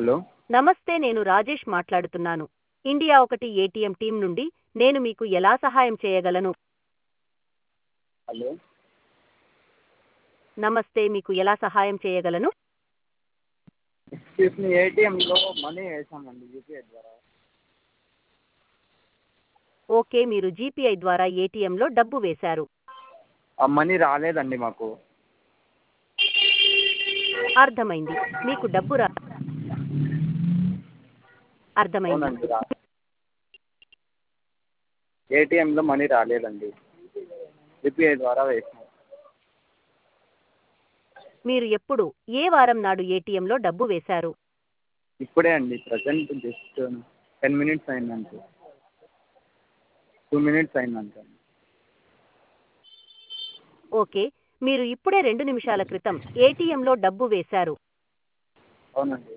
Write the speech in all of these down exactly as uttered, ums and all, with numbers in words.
Hello. నమస్తే, నేను రాజేష్ మాట్లాడుతున్నాను. ఇండియా ఒకటి ఏటీఎం టీం నుండి. నేను మీకు ఎలా సహాయం చేయగలను? హలో. నమస్తే, మీకు ఎలా సహాయం చేయగలను? ఎక్స్క్యూజ్ మీ, ఏటీఎంలో మనీ వేసామండి యూపీఐ ద్వారా. ఓకే, మీరు జీపీఐ ద్వారా ఏటీఎంలో డబ్బు వేశారు. ఆ మనీ రాలేదండి మాకు. అర్థమైంది. మీకు డబ్బు రా అర్థమైంది. అవునండి, రా ఏటీఎంలో మనీ రాలేదండి, యూపీఐ ద్వారా వేసాం. మీరు ఎప్పుడు, ఏ వారం నాడు ఏటీఎంలో డబ్బు వేశారు? ఇప్పుడే అండి, ప్రజెంట్ జస్ట్ టెన్ మినిట్స్ అయిందంటే, టూ మినిట్స్ అయిందంటే. ఓకే, మీరు ఇప్పుడే రెండు నిమిషాల క్రితం ఏటీఎంలో డబ్బు వేశారు. అవునండి.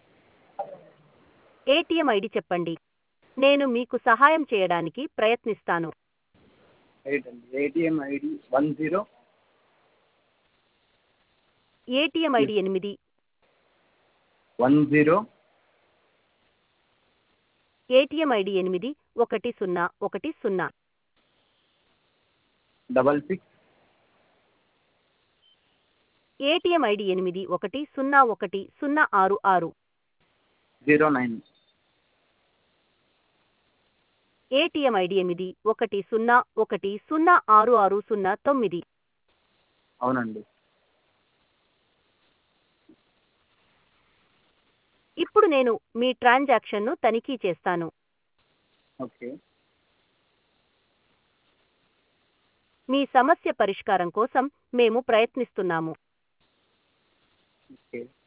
ఏటీఎం ఐడి చెప్పండి. నేను మీకు సహాయం చేయడానికి ప్రయత్నిస్తాను. ఎయిట్ అండి, ATM ID one zero ATM ID ఎనిమిది వన్ జీరో ఏటీఎం ఐడి ఎనిమిది ఒకటి సున్నా ఒకటి సున్నా డబల్ సిక్స్ ఏటీఎం ఐడి ఎనిమిది ఒకటి సున్నా ఒకటి సున్నా ఆరు ఆరు జీరో నైన్. ఏటీఎం ఐడి ఎనిమిది ఒకటి సున్నా ఒకటి సున్నా ఆరు ఆరు సున్నా తొమ్మిది. అవునండి. ఇప్పుడు నేను మీ ట్రాన్సాక్షన్ను తనిఖీ చేస్తాను. ఓకే. మీ సమస్య పరిష్కారం కోసం మేము ప్రయత్నిస్తున్నాము. ఓకే.